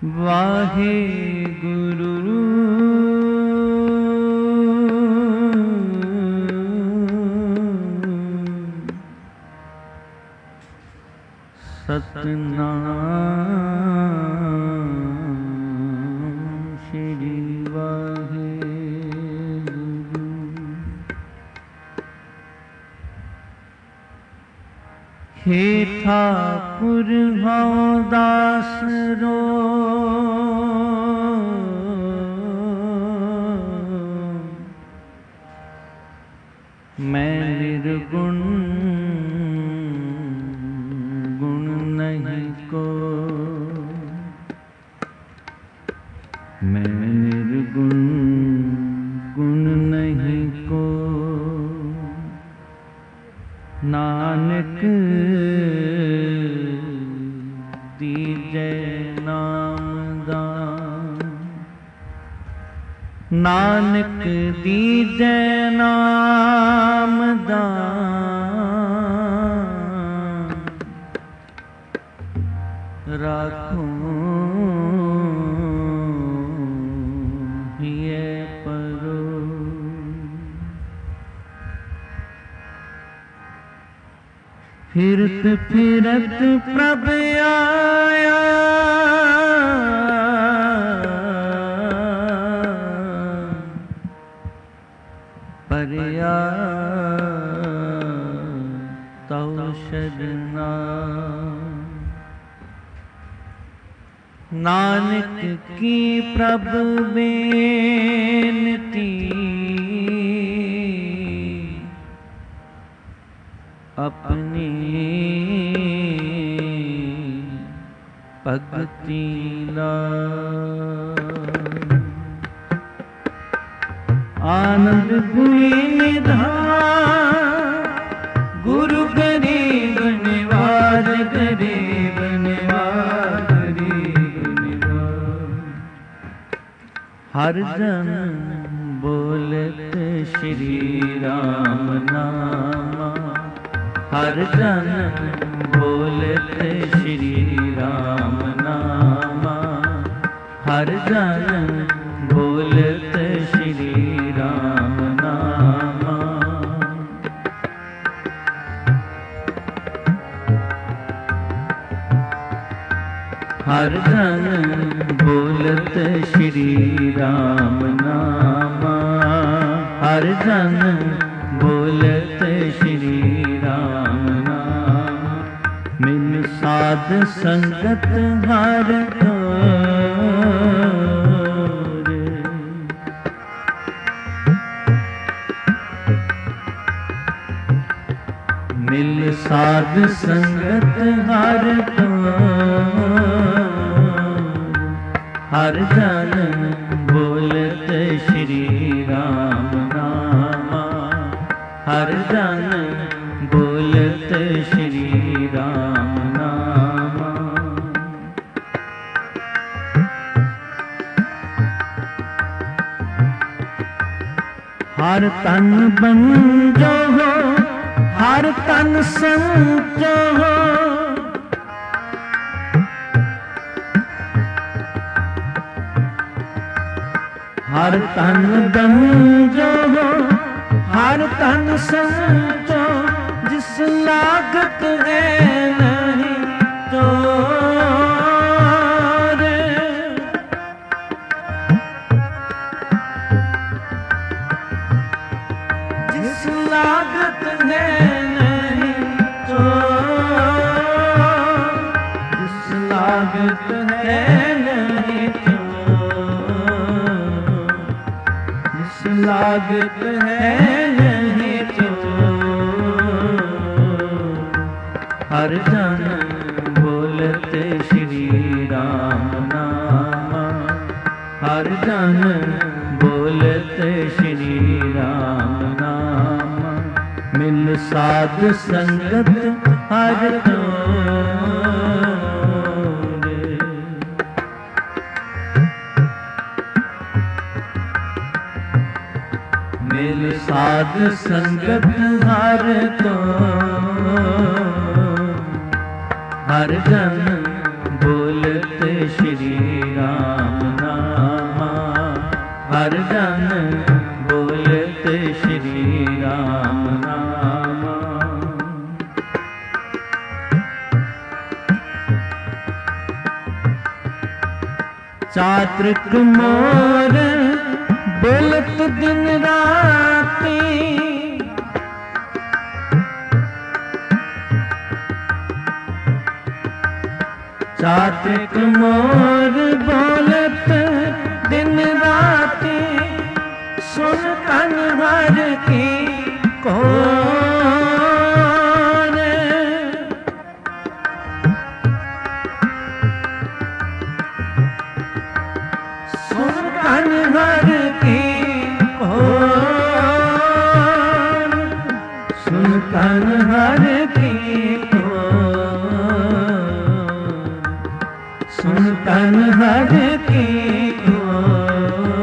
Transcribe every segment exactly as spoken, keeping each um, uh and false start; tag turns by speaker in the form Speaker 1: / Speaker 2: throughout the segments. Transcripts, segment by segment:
Speaker 1: वाहे गुरु सतनाम श्री वाहे गुरु। हे ठाकुर हौं दास रो मैं निर्गुण गुण नहीं को, मैं निर्गुण गुण नहीं को। नानक दीजै नाम दान, नानक दीजै नाम दान। राखूं हिये परो, फिरत फिरत प्रभ आया। परया तव शरणा, नानक की प्रभ बेनती। अपनी भक्ति ला, आनंद हुई निधान। गुरु गरीब निवाज, गरीब निवाज, गरीब निवाज। हर जन बोलत श्री राम नामा, हर जन बोलत श्री राम नामा। हर जन बोलत श्री राम नामा। हर जन बोलत श्री राम नामा। हर जन बोलत श्री राम नामा। मिल साध संगत हर तोर, मिल साध संगत हर तोर। हर जन बोलत श्री राम नामा। हर जन बोलत श्री राम नामा। हर तन बंजो हो, हर तन संजो हो। हर तन बंजो हो, हर तन संजो। जिस लागत है नहीं चोर, जिस लागत है नहीं चोर। जिस लागत है नहीं चोर, जिस लागत है नहीं चोर। हर जन बोलत श्री राम नामा। हर जन बोलत श्री राम नामा। मिल साध संगत हर तोर, मिल साध संगत हर तोर। हर जन बोलत श्री राम। चात्रिक मोर बोलत दिन राती, चात्रिक मोर बोलत दिन राती, सुन तन हर की कोर, सुन तन हर की कोर, सुन तन हर की कोर, सुन तन हर की कोर,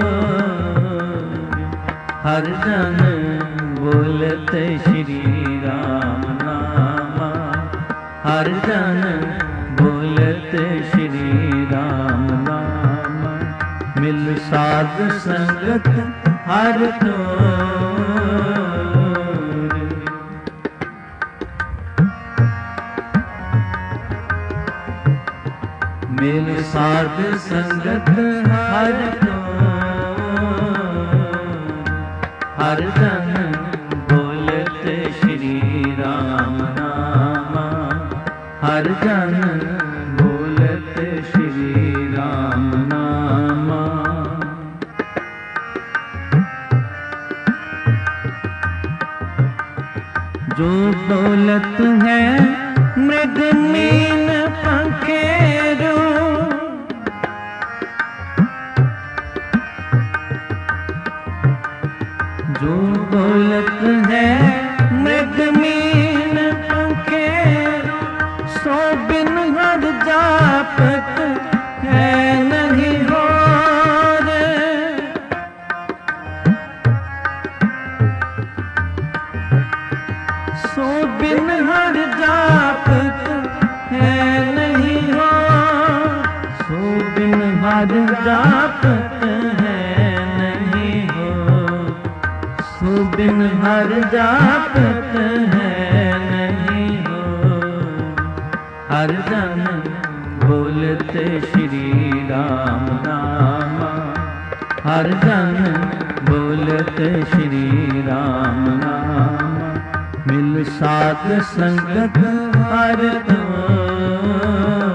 Speaker 1: हर जन बोलते श्री राम नामा, हर जन बोलते श्री राम नामा, मिल साध संगत हर तोर, मिल साध संगत हर तोर, हर जन बोलते श्री राम नामा, हर जन बोलते श्री राम नामा, जो दौलत है मृग मीन पंखेरू, जो दौलत है मृग मीन पंखेरू, सो बिन हर जापत है नहीं होर, सो बिन हर जापत है नहीं हो, सो बिन हर जापत है नहीं हो, सो बिन हर जापत है नहीं हो, हर जन बोलते श्री राम नामा, हर जन बोलते श्री राम नामा, मिल साध संगत हर तोर,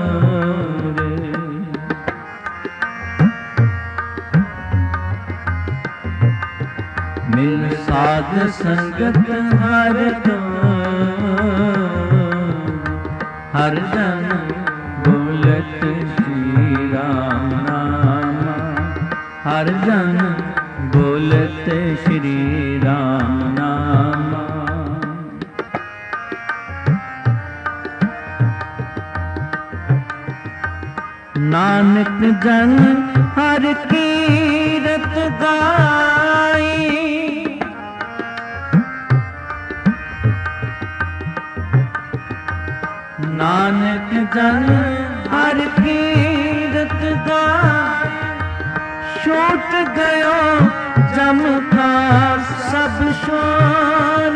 Speaker 1: मिल साध संगत हर तोर, हर जन बोलत श्री राम नामा, हर जन बोलत श्री राम नामा, नानक जन हर कीरत गाई, नानक जन हर कीरत गाई, छूट गयो जम का सब शोर,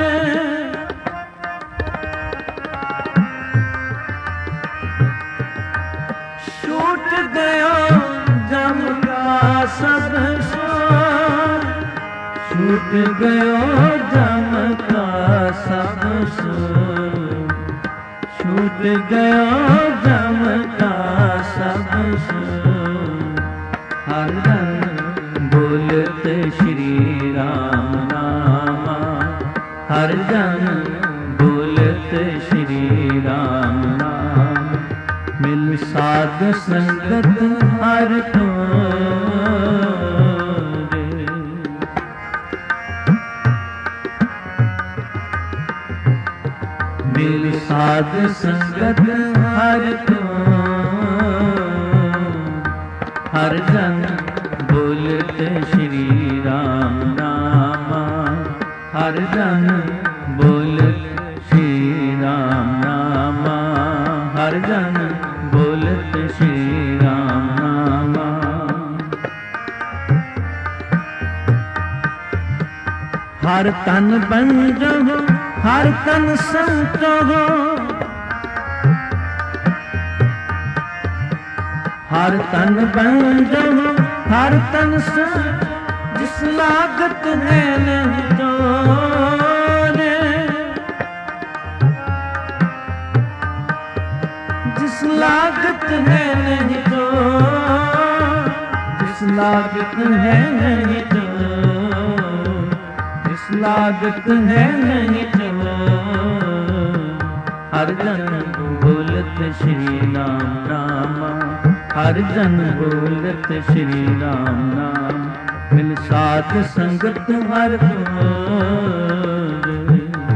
Speaker 1: छूट गयो जम का सब शोर, छूट गयो जम का सब शोर, छूट गयो जम का सब शोर, हर जन बोलते श्री राम नामा, हर जन बोलते श्री राम नामा, मिल साध संगत हर तोर, मिल साध संगत हर तोर, हर जन बोलते श्री राम नामा, हर जन बोलते श्री राम नामा, हर जन बोलते श्री राम नामा, हर तन बंद हो हर तन संत हो, हर तन बंधो हर तन संग जिस लागत है नहीं तोरे, जिस लागत है नहीं तो, जिस लागत है नहीं तो, जिस लागत है नहीं तो, हर जन बोलत श्री राम नाम, हर जन बोलत श्री राम नाम, मिल साथ संगत हर गोर,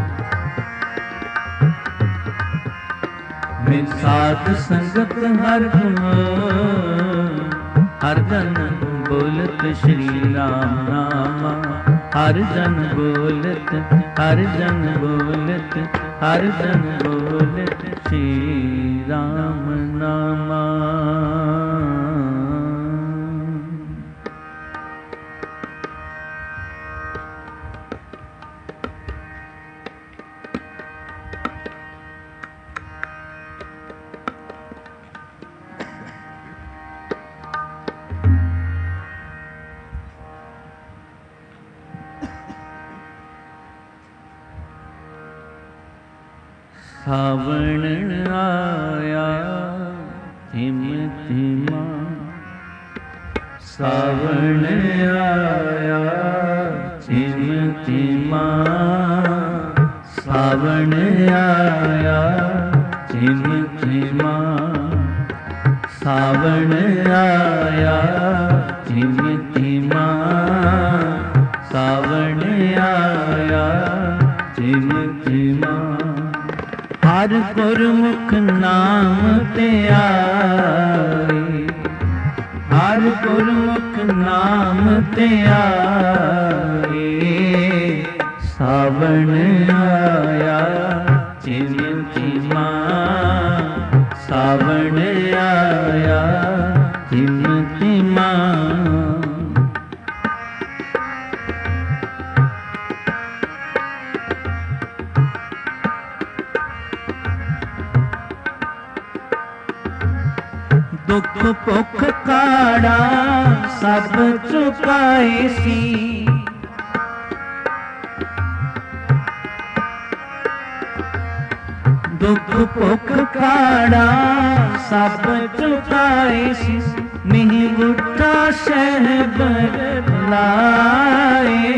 Speaker 1: मिल साथ संगत हर गोर, हर जन बोलत श्री राम नाम, हर जन बोलत, हर जन बोलत, हर जन बोलत श्री राम नामा। सावण आया थिम थिमा, सावण आया थिम थिमा, सावण आया थिम थिमा, सावण आया थिम थिमा, सावण आया थिम थिमा, हर गुरमुख नाम ते आए, हर गुरमुख नाम ते आए, सावण आया झिम झिमा, सावण आया झिम झिमा, दुख भुख काड़ा सब चुकाए सी, दुख भुख काड़ा सब चुकाए सी, नहीं उठा शहबर लाए,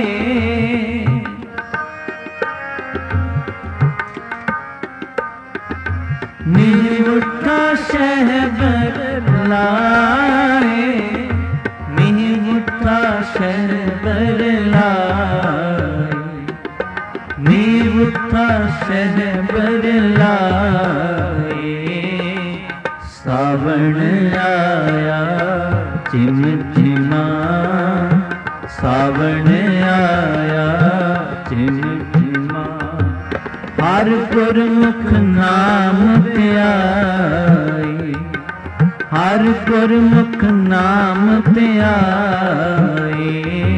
Speaker 1: नहीं उठा शहबर लाए, नहीं उठा शहबर लाए, नहीं उठा शहबर लाए, सावण आया झिम झिमा, सावण आया झिम झिमा, हर गुरमुख नाम ते आए, हर गुरमुख नाम ते आए,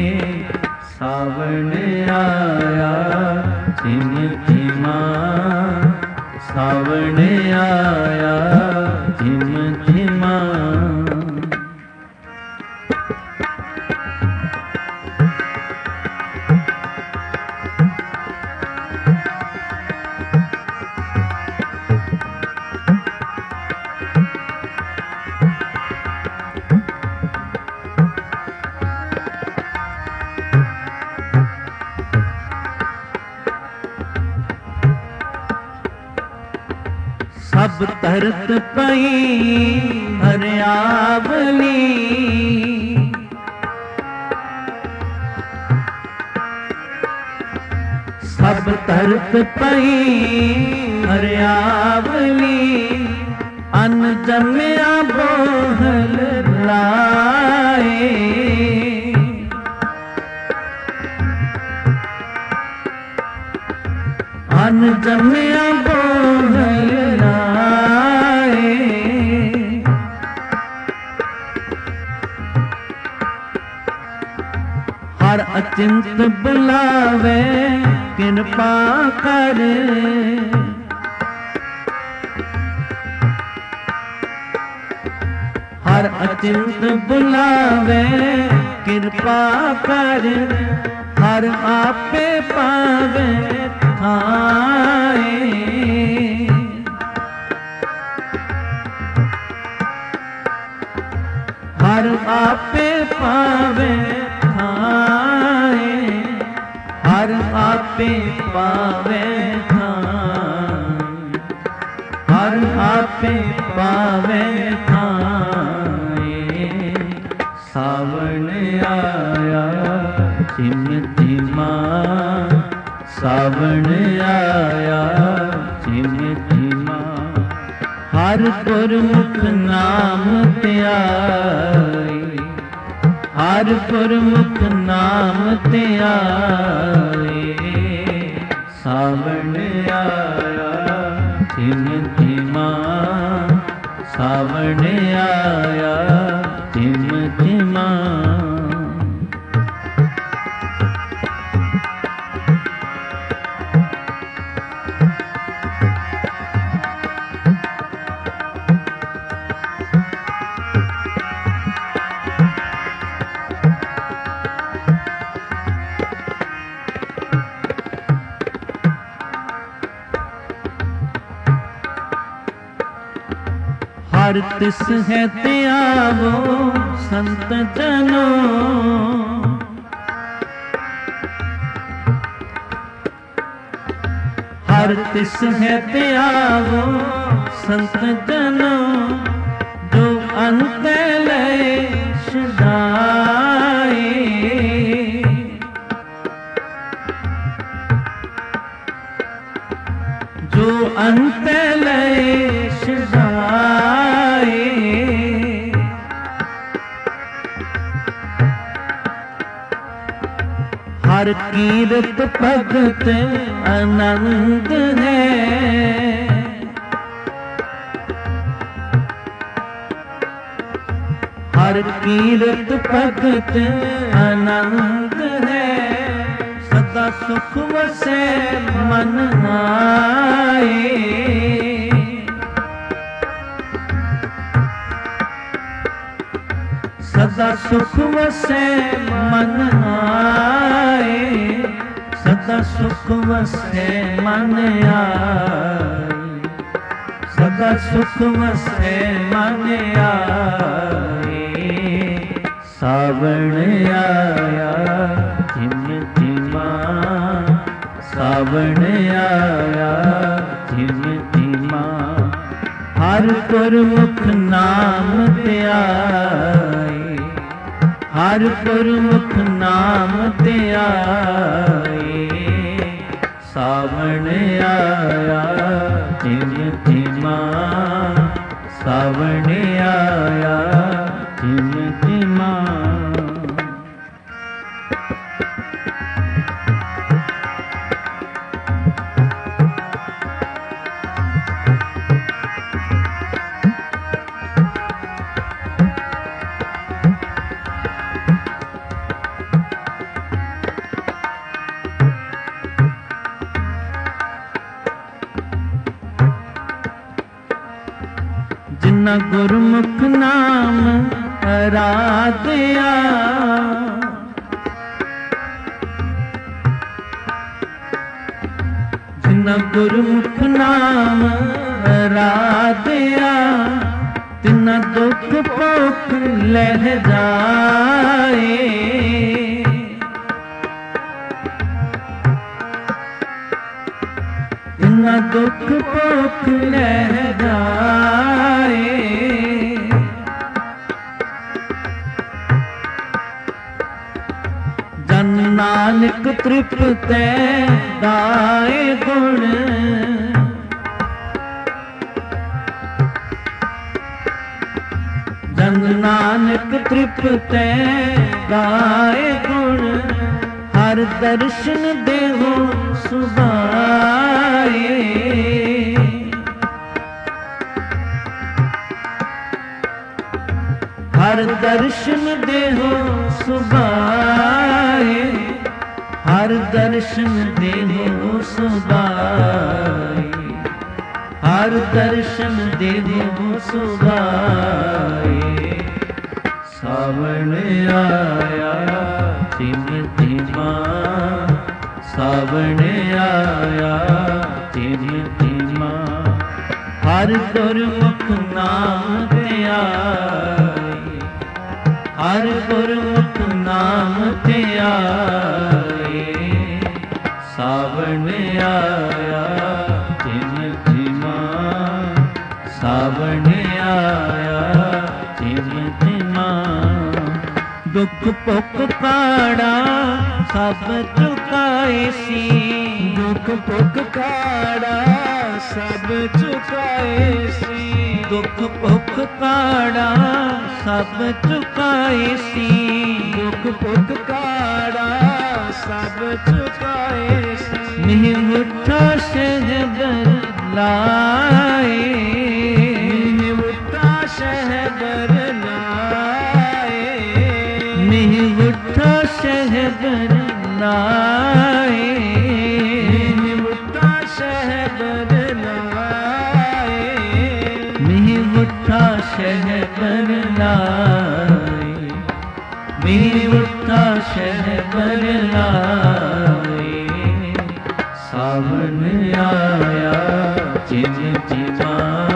Speaker 1: सावण आया झिम झिमा, सावण आया झिम झिमा, सब तरत पई हरियावली, सब तरत पई हरियावली, अन जमिया बोहल लाए, अन जमिया बोहल लाए, हर अचिंत बुलावे कृपा कर, हर ਹਰ ਅਚਿੰਤ ਬੁਲਾਵੇ ਕਿਰਪਾ ਕਰ, ਹਰ ਆਪੇ ਪਾਵੇ ਥਾਏ। ਹਰ ਆਪੇ ਪਾਵੇ ਥਾਏ, ਹਰ ਆਪੇ ਪਾਵੇ ਥਾਏ, ਹਰ ਆਪੇ ਪਾਵੇ ਥਾਏ। ਸਾਵਣ ਆਇਆ ਝਿਮ ਝਿਮਾ, ਸਾਵਣ ਆਇਆ ਝਿਮ ਝਿਮਾ, ਹਰ ਗੁਰਮੁਖ ਨਾਮ ਧਿਆਏ, ਹਰ ਗੁਰਮੁਖ ਨਾਮ ਧਿਆਏ। ਸਾਵਣ ਆਇਆ ਝਿਮ ਝਿਮਾ, ਸਾਵਣ ਆਇਆ ਝਿਮ ਝਿਮਾ। हर तिस है त्यावो संत जनो, हर तिस है त्यावो संत जनो, जो अंत लेश जाए, जो अंत लेश जाए। हर कीरत भगत आनंद है, हर कीरत भगत आनंद है, सदा सुख वसे मन आए। सदा सुख वसे मन आए, सदा सुख वसे मन आए, सदा सुख वसे मन आए। सावण आया झिम झिमा, सावण आया झिम झिमा, हर गुरमुख नाम धਿਆਏ, हर गुरमुख नाम धਿਆਏ। सावण आया झिम झिमा, सावण आया झिम झिमा। जिन्ना गुरमुख नाम आराध्या, जिन्ना गुरमुख नाम आराध्या, तिन्ना दुख भुख लह जाए। तिन्ना दुख भुख लह जाए। जन नानक तृप्त गाए गुण, जन नानक तृप्त गाए गुण, हर दर्शन देहो सुभाए। हर दर्शन देहो सुभाए, हर दर्शन देहो सुभाए, हर दर्शन देहो सुभाए। ਸਾਵਣ ਆਇਆ ਤਿਮ ਤਿਮਾ, ਸਾਵਣ ਆਇਆ ਤਿਮ ਤਿਮਾ। ਹਰ ਗੁਰਮੁਖ ਨਾਮ ਧਿਆਏ, ਹਰ ਗੁਰਮੁਖ ਨਾਮ ਧਿਆਏ, ਸਾਵਣ ਆਇਆ ਤਿਮ ਤਿਮਾ, ਸਾਵਣ ਆਇਆ ਤਿਮ ਤਿਮਾ। ਦੁਖ ਭੁਖ ਕਾੜਾ ਸਭ ਚੁਕਾਏ ਸੀ,
Speaker 2: ਦੁਖ ਭੁਖ ਕਾੜਾ ਸਭ ਚੁਕਾਏ ਸੀ,
Speaker 1: ਦੁਖ ਭੁਖ ਕਾੜਾ ਸਭ ਚੁਕਾਏ ਸੀ,
Speaker 2: ਦੁਖ ਭੁਖ ਕਾੜਾ ਸਭ ਚੁਕਾਏ ਸੀ।
Speaker 1: ਮਿਹ ਮੁਠਾ ਸ਼ਹਿਬਰ ਲਾਏ,
Speaker 2: ਮਿਹ ਮੁਠਾ ਸ਼ਹਿਬਰ ਲਾਏ,
Speaker 1: ਮਿਹ ਮੁਠਾ ਸ਼ਹਿਬਰ ਲਾਏ,
Speaker 2: ਮਿਹ ਮੁਠਾ ਸ਼ਹਿਬਰ ਲਾਏ,
Speaker 1: ਮਿਹ ਮੁਠਾ ਸ਼ਹਿਬਰ ਲਾਏ, ਮਿਹ ਮੁਠਾ ਸ਼ਹਿਬਰ ਲਾਏ, ਸਾਵਣ ਆਇਆ ਜਿਮ ਜਿਮਾ,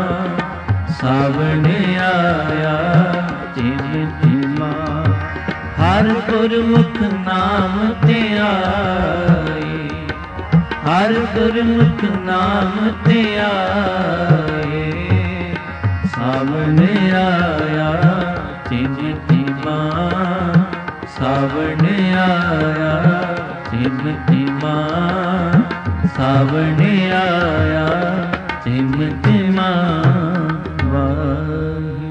Speaker 1: ਸਾਵਣ ਆਇਆ ਜਿਮ ਜਿਮਾ। ਹਰ ਗੁਰਮੁਖ ਨਾਮ ਧਿਆਏ, ਹਰ ਗੁਰਮੁਖ ਨਾਮ ਧਿਆਏ, ਸਾਵਣ ਆਇਆ ਜਿਮ ਜਿਮਾ, ਸਾਵਣ ਆਇਆ ਜਿਮ ਜਿਮਾ, ਸਾਵਣ ਆਇਆ ਜਿਮ ਜਿਮਾ। ਵਾਹਿਗੁਰੂ।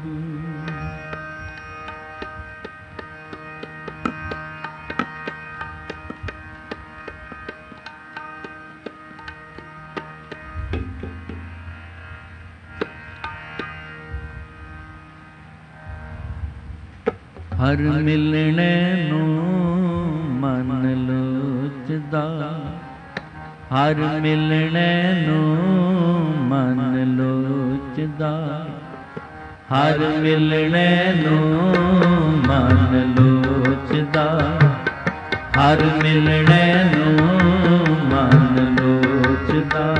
Speaker 1: ਹਰ ਮਿਲਣੇ ਨੂੰ ਮਨ ਲੋਚਦਾ, ਹਰ ਮਿਲਣੇ ਨੂੰ ਮਨ ਲੋਚਦਾ, ਹਰ ਮਿਲਣੇ ਨੂੰ ਮਨ ਲੋਚਦਾ, ਹਰ ਮਿਲਣੇ ਨੂੰ ਮਨ ਲੋਚਦਾ।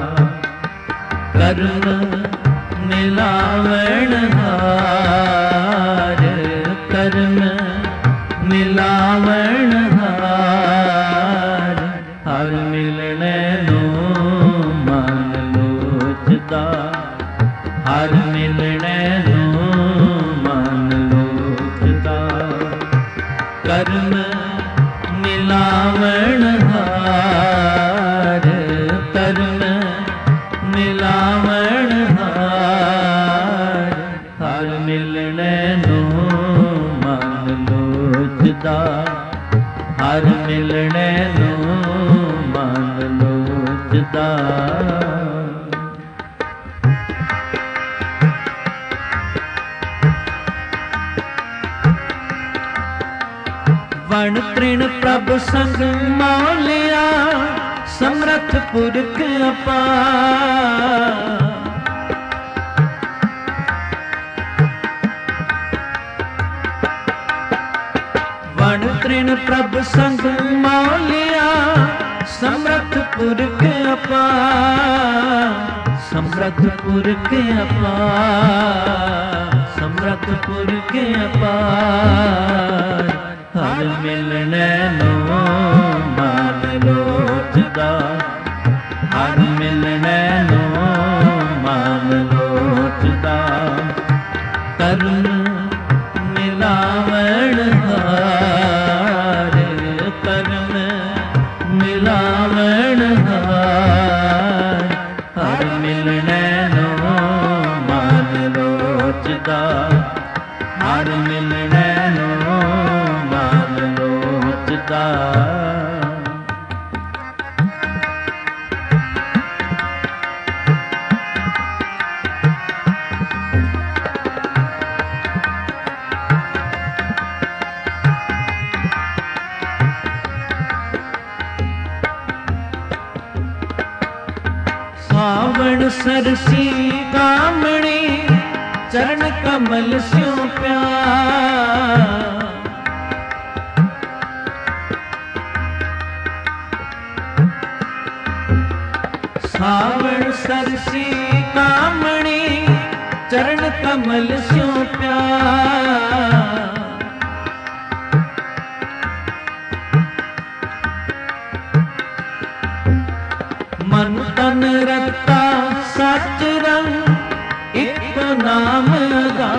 Speaker 1: ਕਰਮ ਮਿਲਾਵਣ ਹਾਰ, ਕਰਮ ਮਿਲਾਵਣ ਹਾਰ, ਹਰ ਮਿਲਣੇ ਨੂੰ ਮਨ ਲੋਚਦਾ, ਹਰ ਮਿਲਣੇ ਨੂੰ ਮਨ ਲੋਚਦਾ। ਕਰਮ ਮਿਲਾਵਣ ਹਾਰ, ਕਰਮ ਮਿਲਾਵਣ ਹਾਰ, ਹਰ ਮਿਲਣੇ ਨੂੰ ਮਨ ਲੋਚਦਾ, ਹਰ ਮਿਲਣੇ ਨੂੰ ਮਨ ਲੋਚਦਾ। ਵਣ ਤ੍ਰਿਣ ਪ੍ਰਭ ਸੰਗ ਮੌਲਿਆ, ਸਮਰਥ ਪੁਰਖ ਅਪਾਰ। ਵਣ ਤ੍ਰਿਣ ਪ੍ਰਭ ਸੰਗ ਮੌਲਿਆ, ਸਮਰਥ ਪੁਰਖ ਅਪਾਰ, ਸਮਰਥ ਪੁਰਖ ਅਪਾਰ, ਸਮਰਥ ਪੁਰਖ ਅਪਾਰ। ਹਰ ਮਿਲਣੇ ਨੂੰ ਮਨ ਲੋਚਦਾ, ਹਰ ਮਿਲਣੇ ਨੂੰ ਮਨ ਲੋਚਦਾ। ਕਰਮ ਮਿਲਾਵਣ ਹਾਰ, ਕਰਮ ਮਿਲਾਵਣ ਹਾਰ, ਹਰ ਮਿਲਣੇ ਨੂੰ ਮਨ ਲੋਚਦਾ, ਹਰ ਮਿਲਣੇ ਨੂੰ ਮਨ ਲੋਚਦਾ। ਸਾਵਣ ਸਰਸੀ ਕਾਮਣੀ, चरण कमल स्यों प्यार। सावण सरसी कामणी चरण कमल स्यों प्यार। मन तन रता सच रंग एक नाम गा।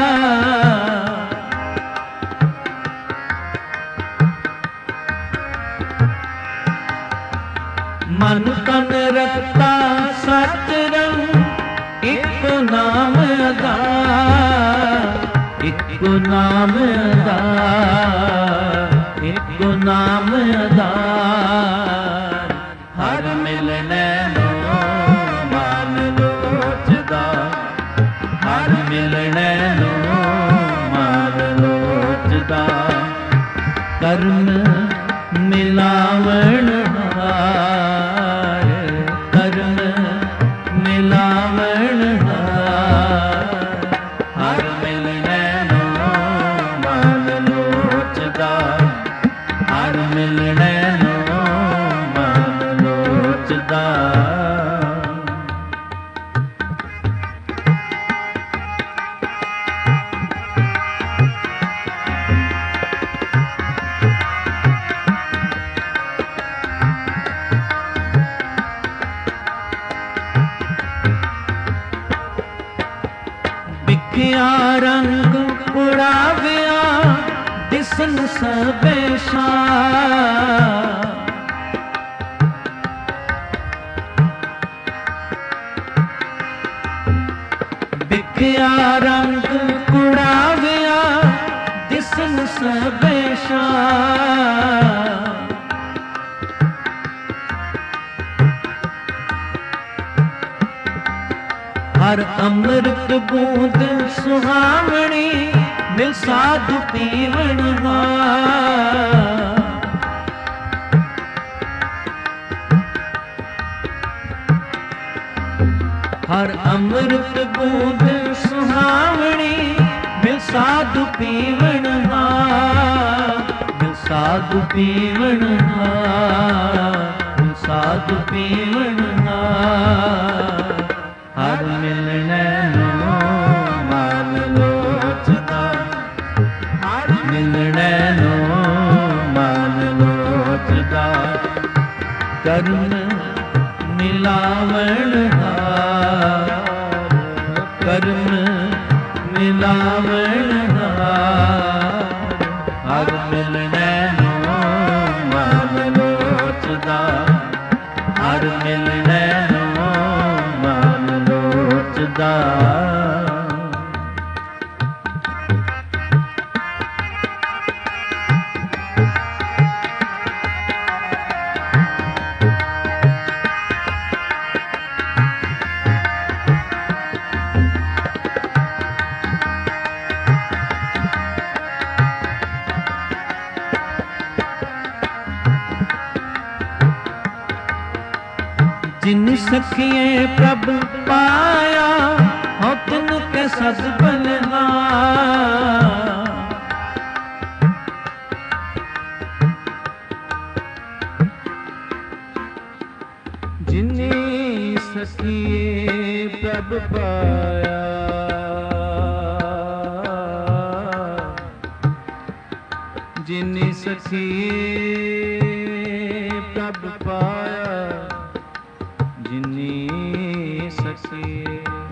Speaker 1: मन तन रता सच रंग एक नाम गा। एक नाम गा, एक नाम गा। हर मिलने नो मान लोचदा। हर मिलने नो मान लोचदा। कर्म मिलावण हार। कर्म मिलावण हार। हर मिलने नो मान लोचदा। हर मिलने नो लोचदा। बिखिया रंग उड़ाविया दिसन सबेशा। बिखिया रंग उड़ाविया दिसन सबेशा। हर अमृत बूंद सुहावणी मिल साधु पीवण हार। हर अमृत बूंद सुहावणी मिल साधु पीवण हार। मिल साधु पीवण हार। मिल साधु पीवण हार। हर मिलने नो मान लोचदा। हर मिलने नो मान लोचदा। कर्म मिलावण हार। कर्म मिलावण हार। हर मिलने नो मान लोचदा। हर मिलने नो मान लोचदा। जिन सखिए प्रभ पाया हो तिन के सद बलहा। जिने सखिए प्रभ पाया। जिने सखिए प्रभ पाया। जिनी सखिए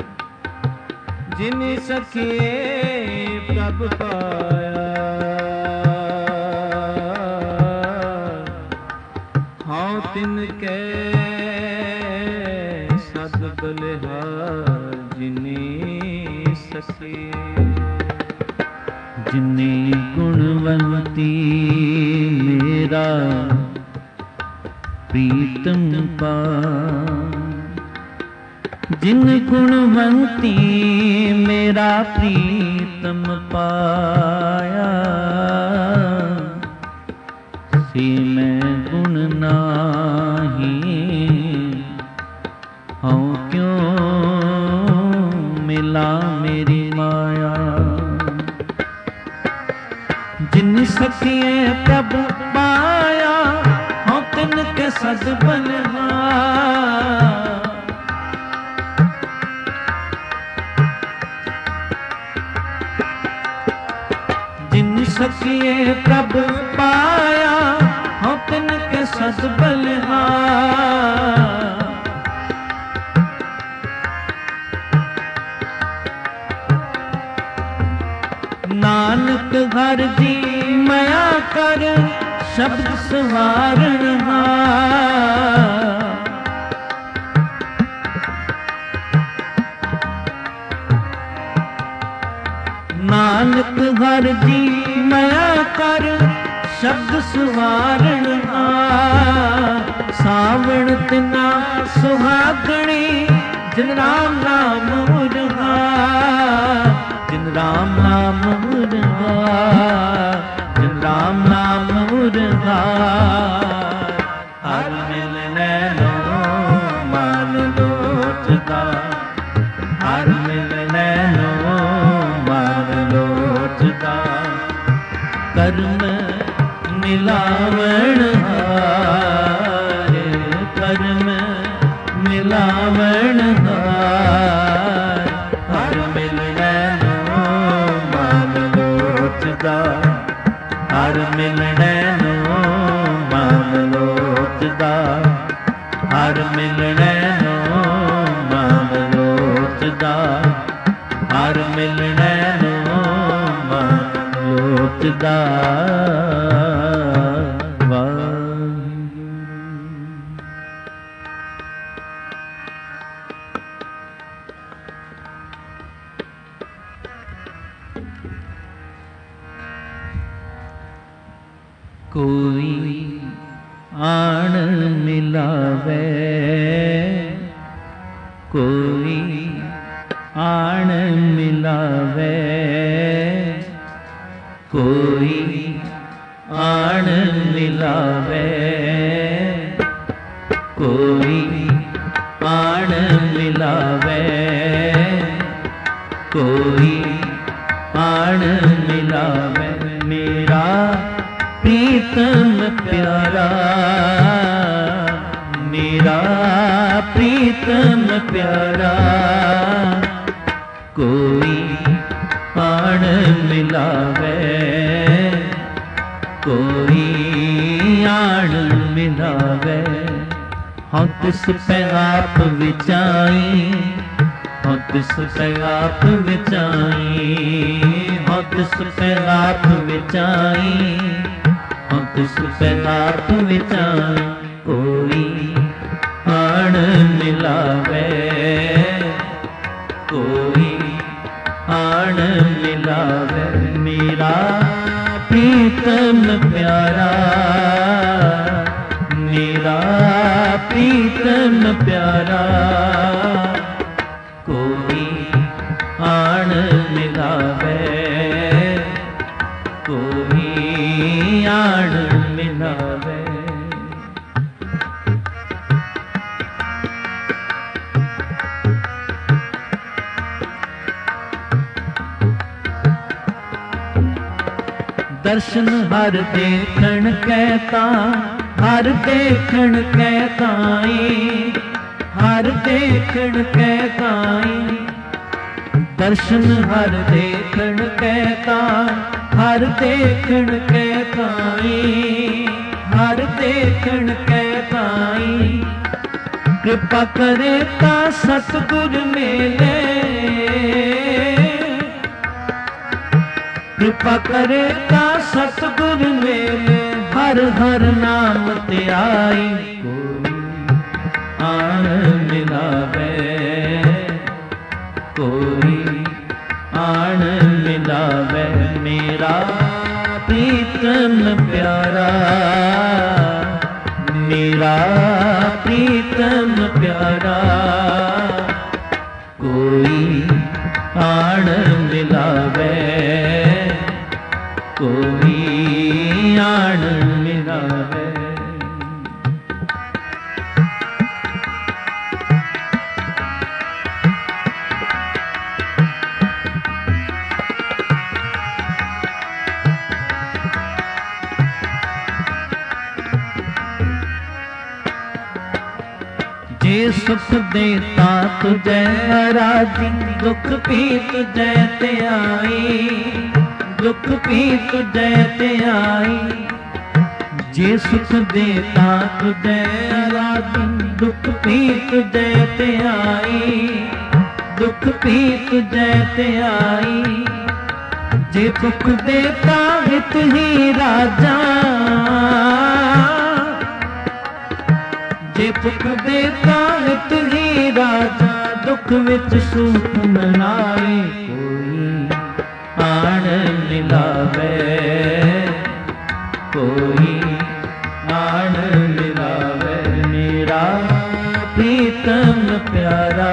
Speaker 1: जिनी सखिए प्रभ पाया। हाँ तिनके सद बलिहार। जिनी सखिए जिनी गुणवंती मेरा प्रीतम पा। जिन गुणवंती मेरा प्रीतम पाया। से मैं गुण नाही हूँ क्यों मिला। मिला मेरी माया। जिन सखिए प्रभु पाया हों तिनके सद बलिहार। जिन सखिए प्रभु पाया हों तिनके सद बलिहार। नानक हर जी मया कर शब्द सवारण हार। नानक हर जी मया कर शब्द सवारण हार। सावण तिना सुहागणी जिन राम नाम उरहार। जिन राम नाम उरहार। जिन राम नाम उरहार। हर मिलने लो मान लोचदा। हर मिलने लो मान लोचदा। कर्म मिलावण हार। कर्म मिलावण हार। हर मिलने हर मिलने नो मान लोचदा। हर मिलने नो मान लोचदा। हर मिलने नो मान लोचदा। कोई आण मिलावे कोई आण मिलावे। कोई आण मिलावे। कोई आण मिलावे। कोई आण मिलावे। मेरा प्रीतम प्यारा मेरा प्रीतम प्यारा। कोई आण मिलावे। कोई आण मिलावे। हाँ तिस पे आप विचाई। हाँ तिस पे आप विचाई। हाँ तिस पे आप विचाई। तिस पे आप विचार। कोई आण मिलावे। कोई आण मिलावे। मेरा प्रीतम प्यारा मेरा प्रीतम प्यारा। कोई आण मिलावे। कोई आण मिलावे। दर्शन हर देखण कहता। हर देखण कहताई। हर देखण कहताई। दर्शन हर देखण कहता। हर देखण कहताई। हर देखण कहताई। कृपा करे ता सतगुर मेले। कृपा करे ता सतगुर मेले। हर हर नाम ध्याई। कोई आण मिलावे। कोई आण मिलावे। मेरा प्रीतम प्यारा मेरा प्रीतम प्यारा। कोई आण मिलावे। कोई आण मिलावे। जे सुख देता तुझे राजी, दुख भी तुझे ते आई, दुख भी तुझे ते आई। जे सुख देता तुझे राजी, दुख भी तुझे ते आई, दुख भी तुझे ते आई। जे दुख देता हित ही राजा, जे दुख देता हित ही राजा, दुख विच सुख मनाए। कोई आण मिलावे, कोई आण मिलावे। मेरा प्रीतम प्यारा,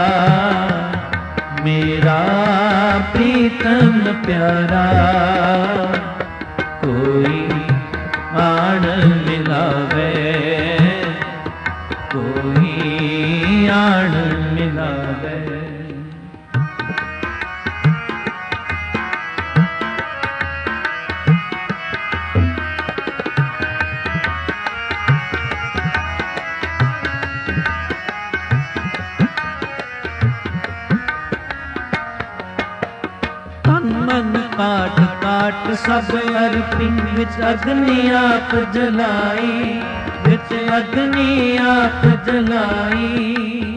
Speaker 1: मेरा प्रीतम प्यारा, कोई आण मिलावे, कोई आण मिलावे। तन मन काट काट सब अर्पी, विच अग्नि आप जलाई, विच अग्नि आप जलाई।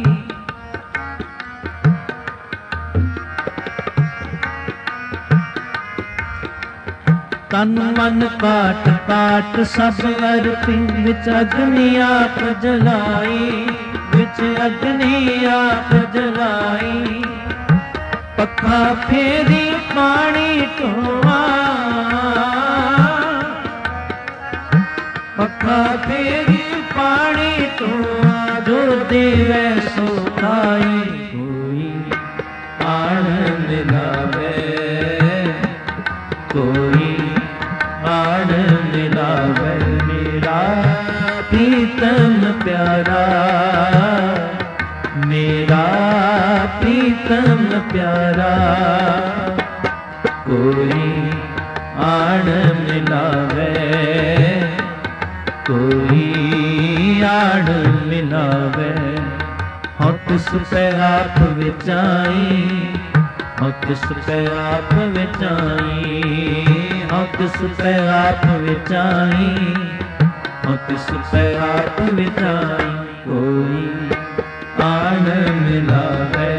Speaker 1: तन मन काट काट सब अर्पी, विच अग्नि आप जलाई, विच अग्नि आप जलाई। पखा फेरी पानी ढोआ, पखा फेरी पानी ढोआ, जो देवे सो खाई। कोई आण मिलावे, कोई आण मिलावे। मेरा प्रीतम प्यारा, मेरा प्रीतम प्यारा, कोई आण मिलावे, कोई आण मिलावे। हाँ तिस पे आप विचाई, हाँ तिस पे आप विचाई, हाँ तिस पे आप विचाई, हाँ तिस पे आप विचाई। कोई आण मिलावे,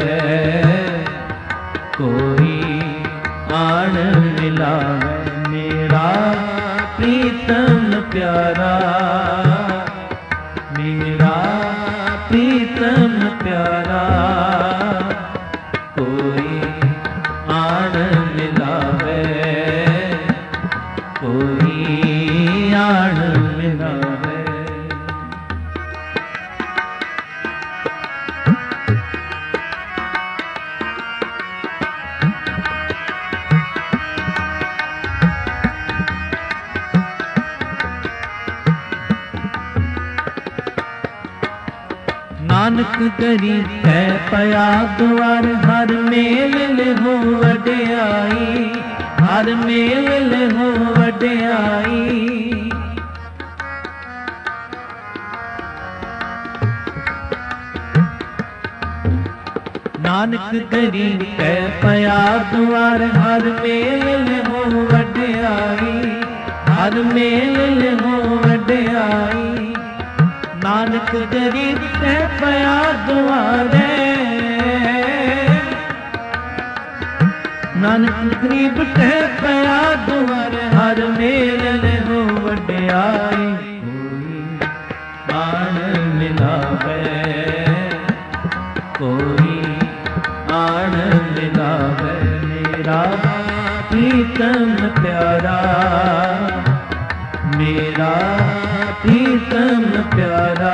Speaker 1: कोई आण मिलावे। मेरा प्रीतम प्यारा, मेरा प्रीतम प्यारा, कोई आण मिलावे, कोई आण मिलावे। नानक गरीब है पया द्वार, हर मेल हो वड्याई, हर मेल हो वड्याई। नानक गरीब है पया द्वार, हर मेल हो वड्याई, हर मेल हो वड्याई। नानक गरीब है पया द्वारे, नानक गरीब है पया द्वारे, हर मेल हो वड्याई। कोई आण मिलावे, कोई आण मिलावे। मेरा प्रीतम प्यारा, मेरा प्रीतम प्यारा,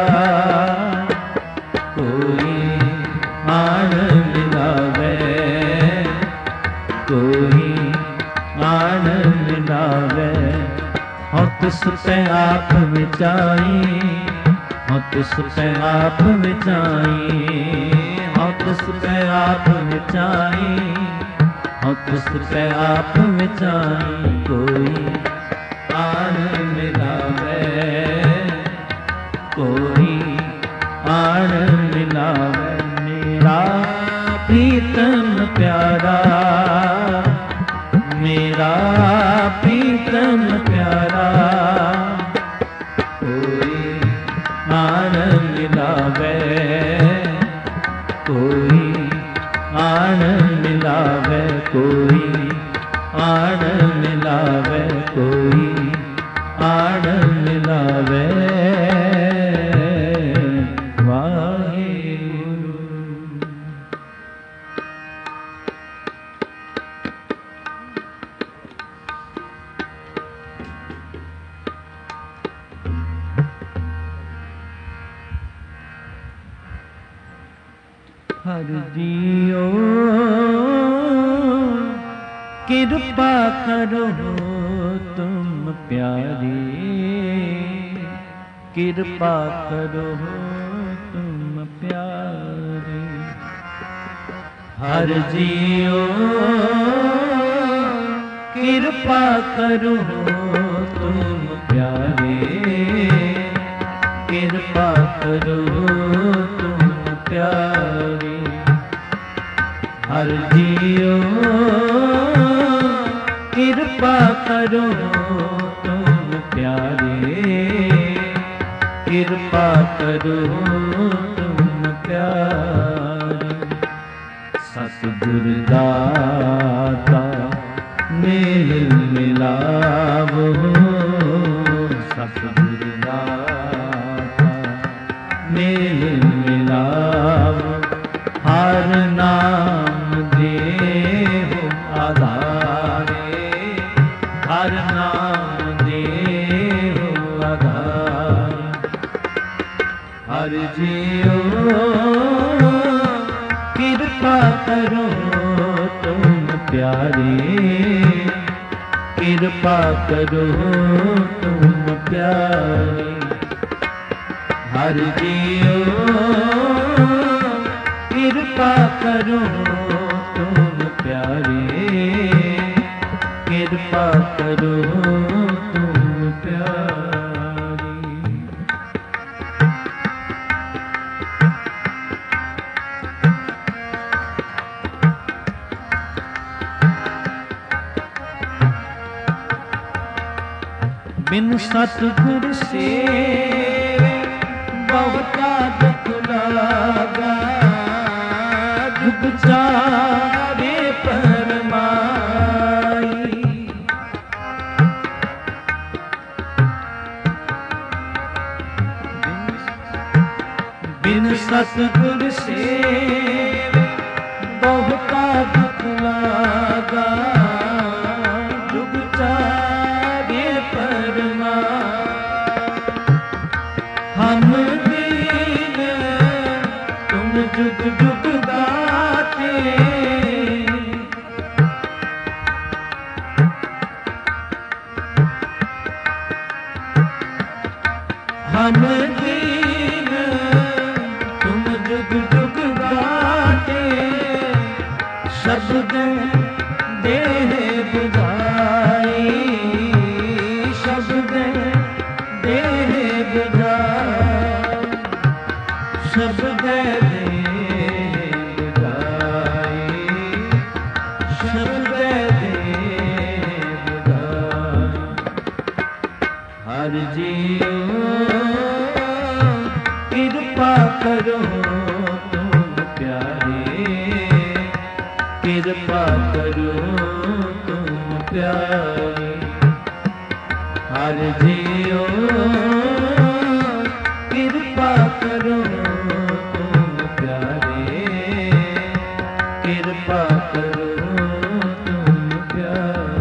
Speaker 1: कोई आण मिलावे, कोई आण मिलावे। हाँ तिस पे आप विचाई, हाँ तिस पे आप विचाई, हाँ तिस पे आप विचाई, हाँ तिस पे आप विचाई। कोई आण मिलावे, कोई आण ਹਰ ਜੀਓ ਕਿਰਪਾ ਕਰੋ ਤੁਮ ਪਿਆਰੇ, ਕਿਰਪਾ ਕਰੋ ਤੁਮ ਪਿਆਰੇ। ਹਰ ਜੀਓ ਕਿਰਪਾ ਕਰੋ ਤੁਮ ਪਿਆਰੇ, ਕਿਰਪਾ ਕਰੋ ਤੁਮ ਪਿਆਰੇ। ਹਰ ਜੀਓ ਕਿਰਪਾ ਕਰੋ ਤੁਮ ਪਿਆਰੇ, ਕਿਰਪਾ ਕਰੋ ਤੁਮ ਪਿਆਰੇ। ਸਤਿਗੁਰ ਦਾਤਾ ਮੇਲ ਮਿਲਾਵੋ, ਸਤਿਗੁਰ ਦਾਤਾ ਮੇਲ ਮਿਲਾਵੋ। ਹਰ ਨਾਮ ਦੇਹੁ ਆਧਾਰੇ, ਹਰ ਨਾਮ ਦੇਹੁ ਆਧਾਰੇ। ਹਰ ਜੀਓ ਕਿਰਪਾ ਕਰੋ ਤੁਮ ਪਿਆਰੇ, ਕਿਰਪਾ ਕਰੋ ਤੁਮ ਪਿਆਰੇ। ਹਰ ਜੀਓ ਕਿਰਪਾ ਕਰੋ ਤੁਮ ਪਿਆਰੇ, ਕਿਰਪਾ ਕਰੋ ਤੁਮ ਪਿਆਰੇ। ਬਿਨ ਸਤਿਗੁਰ ਸੇਵੈ ਬਹੁਤਾ ਦੁਖ ਲਾਗਾ, ਜੁਗ ਚਾਰੇ ਪਰਮਾਈ। ਬਿਨ ਸਤਿਗੁਰ ਸੇਵੈ ਬਹੁਤਾ ਦੁਖ ਲਾਗਾ, ਜੁਗ ਚਾਰੇ ਪਰਮਾਈ। ਹਮ ਦੀਨ ਤੁਮ ਜੁਗ ਜੁਗ ਗਾਤੇ, ਹਮ ਦੀਨ ਤੁਮ ਜੁਗ ਜੁਗ ਗਾਤੇ। ਸ਼ਬਦ ਦੇਹ ਬੁਝਾਈ, ਸ਼ਬਦ ਦੇਹ ਬੁਝਾਈ, ਸ਼ਬਦ ਦੇਹ ਬੁਝਾਈ, ਸ਼ਬਦ ਦੇਹ ਬੁਝਾਈ। ਹਰ ਜੀਓ ਕਿਰਪਾ ਕਰੋ ਤੁਮ ਪਿਆਰੇ, ਕਿਰਪਾ ਕਰੋ ਤੁਮ ਪਿਆਰੇ। ਹਰ ਜੀਓ ਕਿਰਪਾ ਕਰੋ ਤੁਮ ਪਿਆਰੇ, ਕਿਰਪਾ ਕਰੋ ਤੁਮ ਪਿਆਰੇ।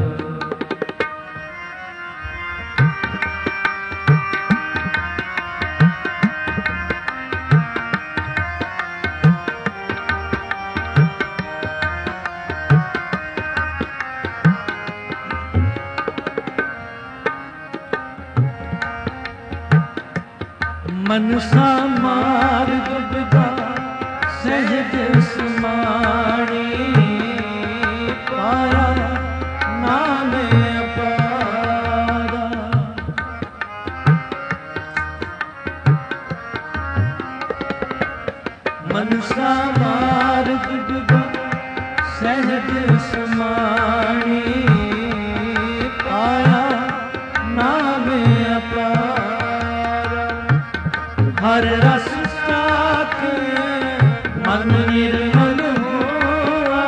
Speaker 1: ਮਨਸਾ ਮਾਰਗ ਬਿਦਾ ਸਹਿਜ ਸਮਾਣੀ, ਪਾਇਆ ਨਾਮ ਅਪਾਰਾ। ਮਨਸਾ ਮਾਰਗ ਬਿਦਾ ਸਹਿਜ ਸਮਾਣੀ, ਪਾਇਆ ਨਾਮ ਅਪਾਰਾ। ਹਰ ਰਸ ਸਾਖ ਮਨ ਨਿਰਮਲ ਹੋਆ,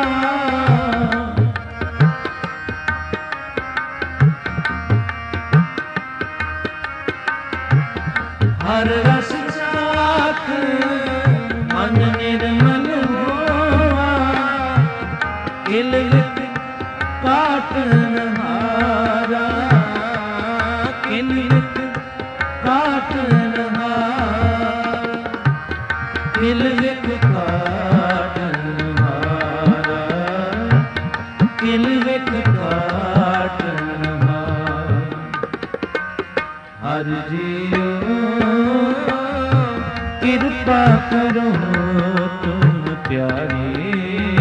Speaker 1: ਹਰ ਰਸ ਸਾਖ ਮਨ ਨਿਰਮਲ ਹੋਆ। ਇਲ ਵਿਤ ਕਾਟਨ ਹਾਰਾ, ਕਿਲ ਵਿਤ ਕਾਟਨ ਹਾਰਾ। ਇਲ ਵਿਤ ਕਾਟ किल विक काटन हार। हर जियो कृपा करो तुम प्यारे,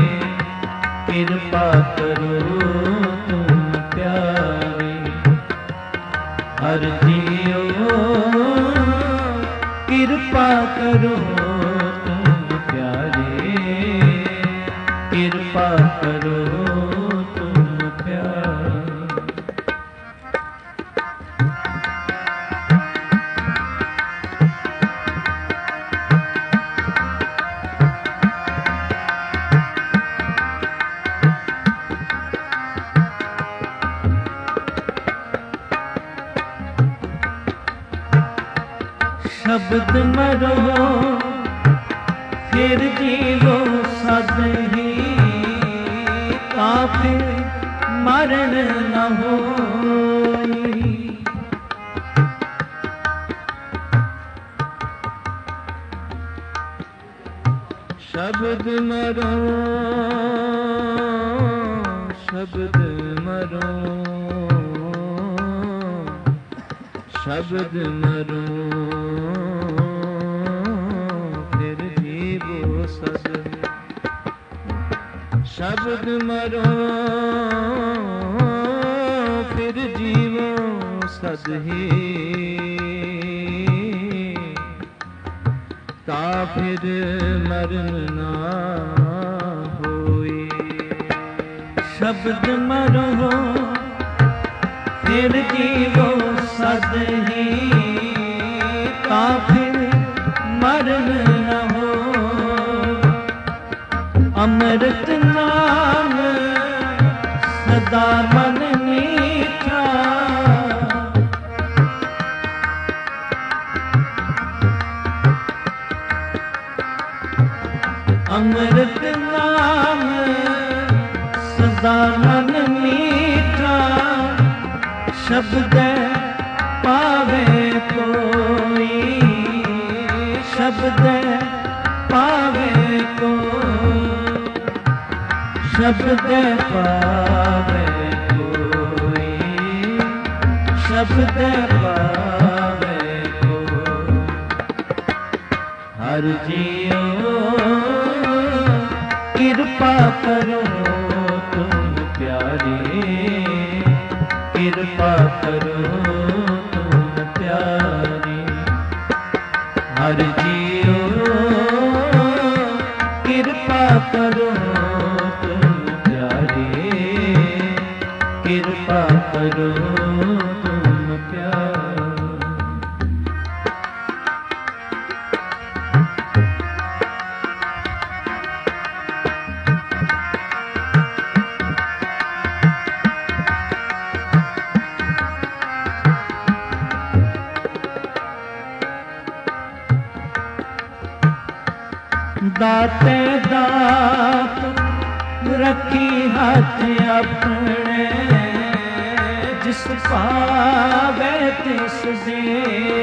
Speaker 1: कृपा करो तुम प्यारे। हर जियो कृपा करो तुम प्यारे, कृपा करो तुम प्यारे। शब्द मरो फिर जीवो सद ही, काफिर मरण न होई। शब्द मरो शब्द मरो शब्द मरो फिर जीवो सद। शब्द मरो फिर जीवो सद ही, ता फिर मरण ना होई। शब्द मरो फिर जीवो सद ही, ता फिर मरण न हो। अमृत नाम सदा मन मीठा, अमृत नाम सदा मन मीठा। शब्द पावे कोई, शब्द पावे को, शब्द पावे कोई, शब्द पावे को। हर जियो कृपा करो तुम प्यारे, कृपा करो तुम प्यारे। हर जियो कृपा करो तुम प्यारे, कृपा करो तुम प्यारे। दाते दात रखी हाथ अपने, जिस पावे तिस दे।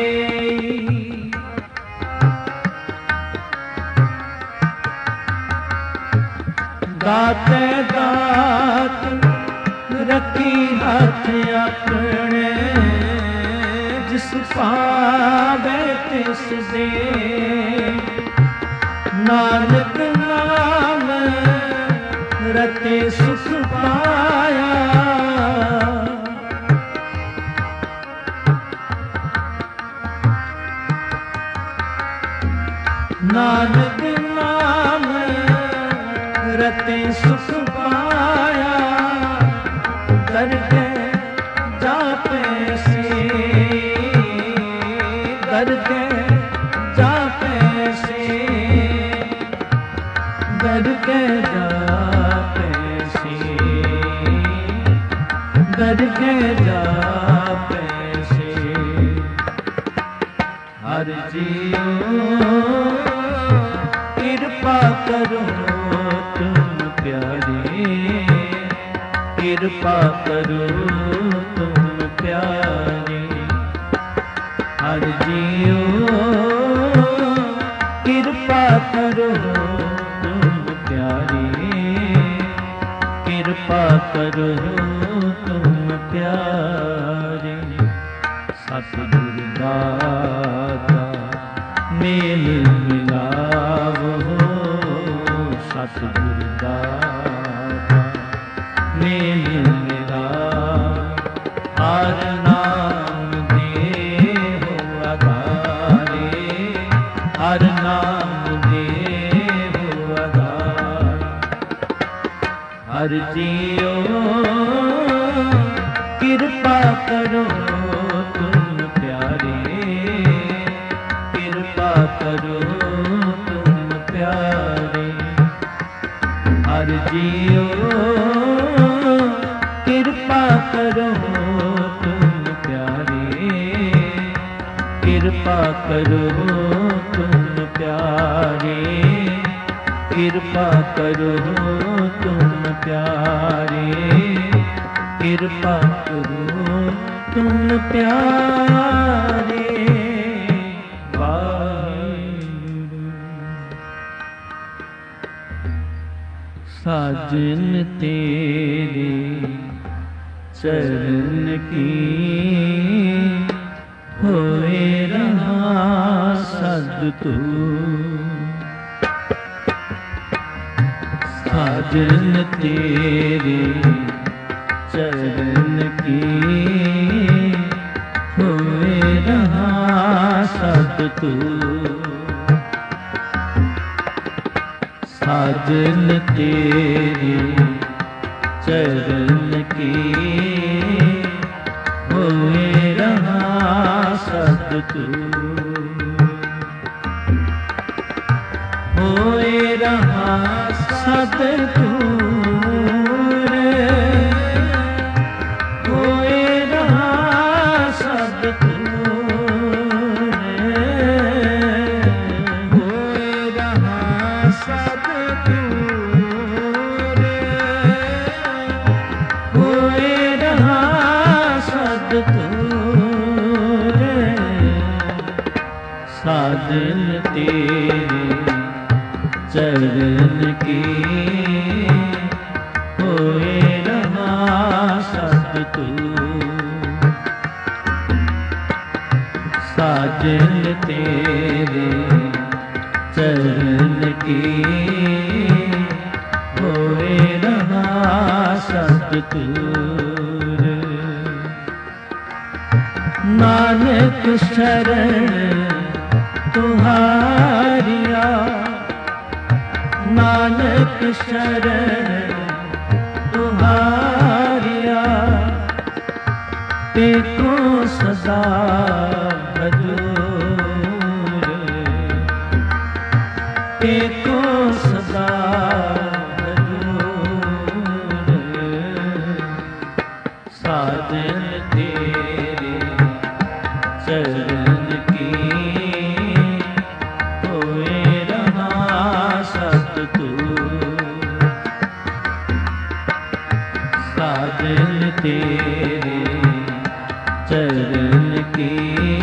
Speaker 1: दाते दात रखी हाथ अपने, जिस पावे तिस दे। नानक नाम रते सुख पाया, नानक नाम रते सुख पाया। करके जापे से, करके जापे से, करके जापे से, करके जापे से। हर जियो कृपा करो तुम प्यारे, कृपा करो तुम प्यारे। हर जियो कृपा करो तुम प्यारे, कृपा ਕਿਰਪਾ ਕਰੋ ਤੁਮ ਪਿਆਰੇ। ਸਤਿਗੁਰ ਦਾਤਾ ਮੇਲ ਮਿਲਾਵੋ, ਸਤਿਗੁਰ ਦਾਤਾ ਮੇਲ ਮਿਲਾਵੋ। ਹਰ ਨਾਮ ਦੇਹੁ ਆਧਾਰੇ, ਹਰ ਨਾਮ ਦੇਹੁ ਆਧਾਰੇ। ਹਰ ਜੀਓ ਕਿਰਪਾ ਕਰੋ ਤੁਮ ਪਿਆਰੇ, ਕਿਰਪਾ ਕਰੋ ਤੁਮ ਪਿਆਰੇ। ਹਰ ਜੀਓ ਕਿਰਪਾ ਕਰੋ ਤੁਮ ਪਿਆਰੇ, ਕਿਰਪਾ ਕਰੋ ਤੁਮ ਪਿਆਰੇ, ਕਿਰਪਾ ਕਰੋ ਤੁਮ ਪਿਆਰੇ, ਕਿਰਪਾ ਕਰੋ ਤੁਮ ਪਿਆਰੇ। ਵਾਹਿਗੁਰੂ। ਸਾਜਨ ਤੇਰੇ ਚਰਨ ਕੀ ਹੋਏ ਰਹਾ ਸਦ ਤੂ। ਸਾਜਨ ਤੇਰੇ ਚਰਨ ਕੀ ਹੋਏ ਰਹਾ ਸਦ ਤੂ। ਸਾਜਨ ਤੇਰੇ ਚਰਨ ਕੀ ਹੋਏ ਰਹਾ ਸਦ ਤੂ। ਹੋਏ ਰਹਾ ਸਦ ਤੂ ਰੇ, ਹੋਏ ਰਹਾ ਸਦ ਤੂ ਰੇ, ਹੋਏ ਰਹਾ ਸਦ ਤੂ ਰੇ, ਹੋਏ ਰਹਾ ਸਦ ਤੂ ਰੇ। ਸਾਜਨ ਤੇਰੇ ਚਰਨ ਕੀ ਹੋਏ ਰਹਾ ਸਦ ਤੂ। ਸਾਜਨ ਤੇਰੇ ਚਰਨ ਕੀ ਹੋਏ ਰਹਾ ਸਦ ਤੂ। ਨਾਨਕ ਸ਼ਰਨ ਤੁਹਾਰੀਆ, ਨਾਨਕ ਸ਼ਰਨ ਤੁਹਾਰੀਆ। ਤੇਕੋ ਸਦਾ ਹਜੂਰ, ਤੇਕੋ ਸਦਾ ਹਜੂਰ। ਸਾਜਨ ਤੇਰੇ ਚਰਨ ਕੀ ਹੋਏ ਰਹਾ ਸਦ ਤੂ। ਸਾਜਨ ਤੇਰੇ ਚਰਨ ਕੀ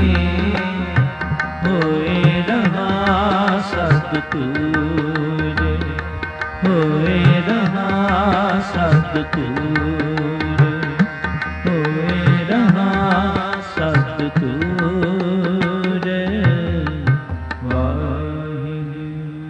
Speaker 1: ਹੋਏ ਰਹਾ ਸਦ ਤੂ ਰੇ, ਹੋਏ ਰਹਾ ਸਦ ਤੂ ਰੇ, ਹੋਏ ਰਹਾ ਸਦ ਤੂ ਰੇ। ਵਾਹਿਗੁਰੂ।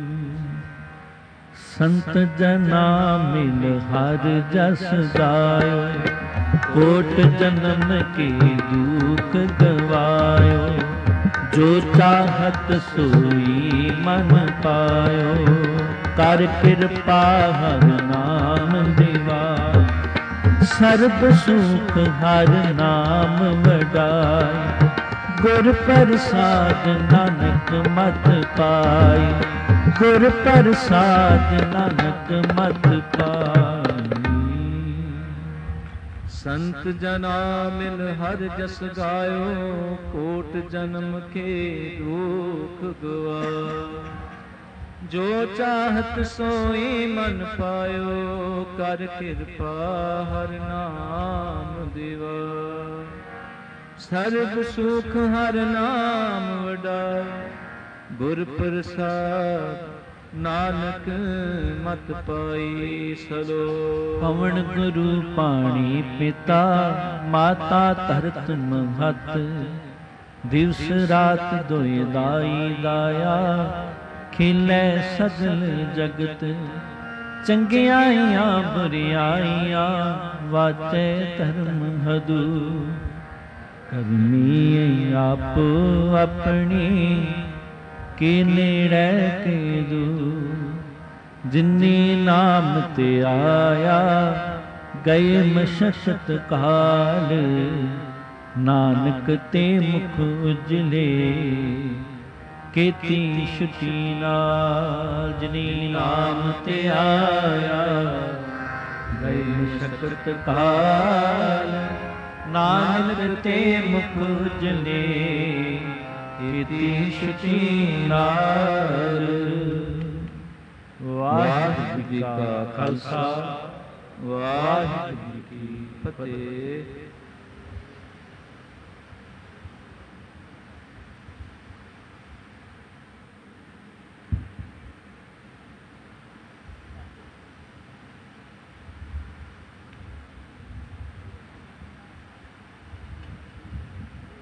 Speaker 1: ਸੰਤ ਜਨਾ ਮਿਲ ਹਰ ਜਸ ਗਾਇਓ, ਕੋਟ ਜਨਮ ਕੇ ਦੁਖ ਗਵਾਇਓ। ਜੋ ਚਾਹਤ ਸੋਈ ਮਨ ਪਾਇਓ, ਕਰ ਕਿਰਪਾ ਹਰ ਨਾਮ ਦਿਵਾਇ। ਸਰਬ ਸੁਖ ਹਰ ਨਾਮ ਵਡਾਈ, ਗੁਰ ਪ੍ਰਸਾਦ ਨਾਨਕ ਮਤ ਪਾਈ। ਗੁਰ ਪ੍ਰਸਾਦ ਨਾਨਕ ਮਤ ਪਾਈ।
Speaker 2: ਸੰਤ ਜਨਾ ਮਿਲ ਹਰ ਜਸ ਗਾਇਓ, ਕੋਟ ਜਨਮ ਕੇ ਦੁਖ ਗਵਾਇਓ। ਜੋ ਚਾਹਤ ਸੋਈ ਮਨ ਪਾਇਓ, ਕਰ ਕਿਰਪਾ ਹਰ ਨਾਮ ਦਿਵਾਇ। ਸਰਬ ਸੁਖ ਹਰ ਨਾਮ ਵਡਾਇ, ਗੁਰ ਪ੍ਰਸਾਦ ਨਾਨਕ ਮਤ ਪਾਈ ਸਲੋ।
Speaker 1: ਪਵਨ ਗੁਰੂ ਪਾਣੀ ਪਿਤਾ ਮਾਤਾ ਧਰਤ ਮਹਤ, ਦਿਵਸ ਰਾਤ ਦੁਇ ਦਾਈ ਦਾਇਆ, ਖਿਲੇ ਸਗਲ ਜਗਤ। ਚੰਗਿਆਈਆਂ ਬੁਰਿਆਈਆਂ ਵਾਚੈ ਧਰਮ ਹਦੂ, ਕਰਮੀ ਆਪੋ ਆਪਣੀ ਕੇ ਨੇੜੇ ਕੇ ਦੂ। ਜਿਨੀ ਨਾਮ ਤੇ ਆਇਆ ਗਏ ਮਸ਼ਕਤ ਕਾਲ, ਨਾਨਕ ਤੇ ਮੁਖ ਉਜਲੇ ਕੀਤੀ ਛੁਟੀ ਨਾਲ। ਜਿਨੀ ਨਾਮ ਤੇ ਆਇਆ ਗਏ ਮਸ਼ਕਤ ਕਾਲ, ਨਾਨਕ ਤੇ ਮੁਖ ਉਜਲੇ ਕੀਤੀ ਛੁਟੀ ਨਾਲ। ਵਾਹਿਗੁਰੂ ਜੀ ਕਾ ਖਾਲਸਾ, ਵਾਹਿਗੁਰੂ ਜੀ ਕੀ ਫਤਿਹ।